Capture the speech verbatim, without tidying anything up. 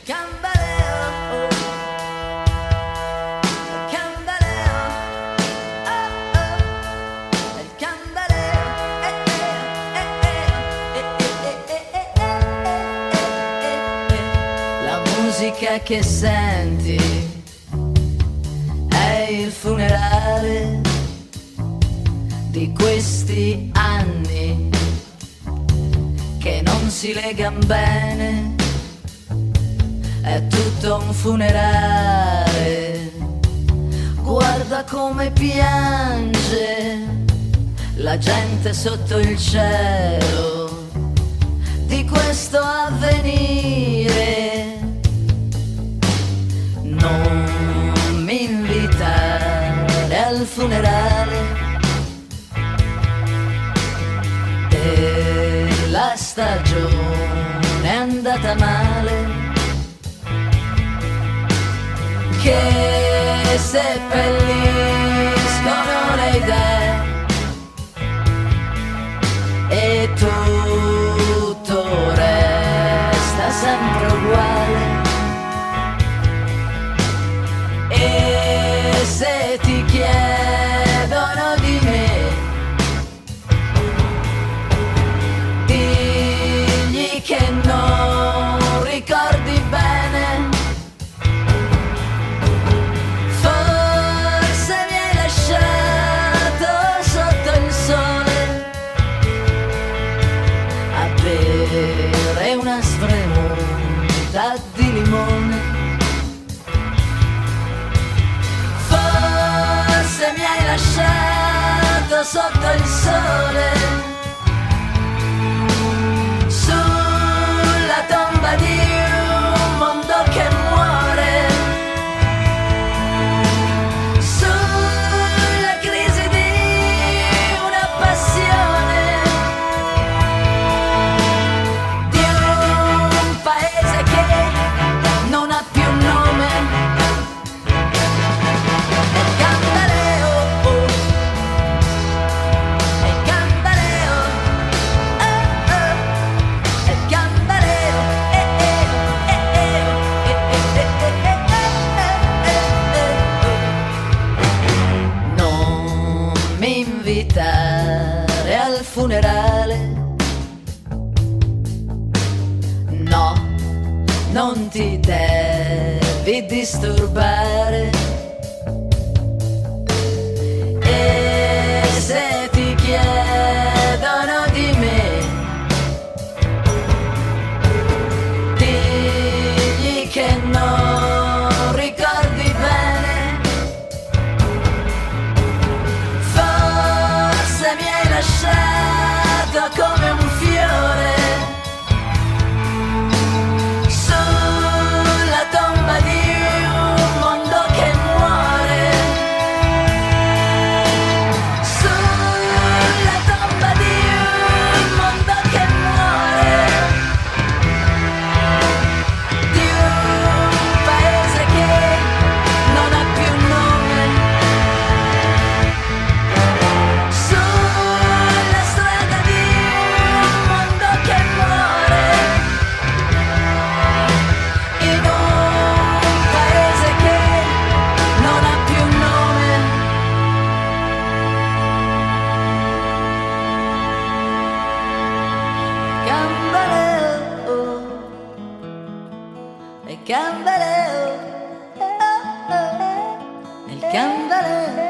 Cambaleo, il cambaleo, oh oh, il cambaleo, eh eh eh eh eh eh eh. La musica che senti è il funerale di questi anni che non si legano bene. È tutto un funerale, guarda come piange la gente sotto il cielo di questo avvenire. Non mi invitare al funerale della stagione è andata male, che seppelliscono le idee e tutto resta sempre uguale. E se ti chiedono di me, digli che non ricordi bene. È una spremuta di limone. Forse mi hai lasciato sotto il sole, sulla tomba di un mondo che muore, sulla crisi di una passione, non ha più nome. È il cambaleo, oh. È il cambaleo, oh oh. È il cambaleo, eh eh eh eh eh eh eh eh. Non mi invitare al funerale, no, non ti devi disturbare. E se ti chiedono di me, digli che non ricordi bene. Forse mi hai lasciato come un fiore sulla tomba di un mondo che muore, sulla tomba di un mondo che muore, di un paese che non ha più nome, sulla strada di un mondo che muore, in un paese che non ha più nome. Cambaleo, e cambaleo, oh, oh, oh. Il cambaleo.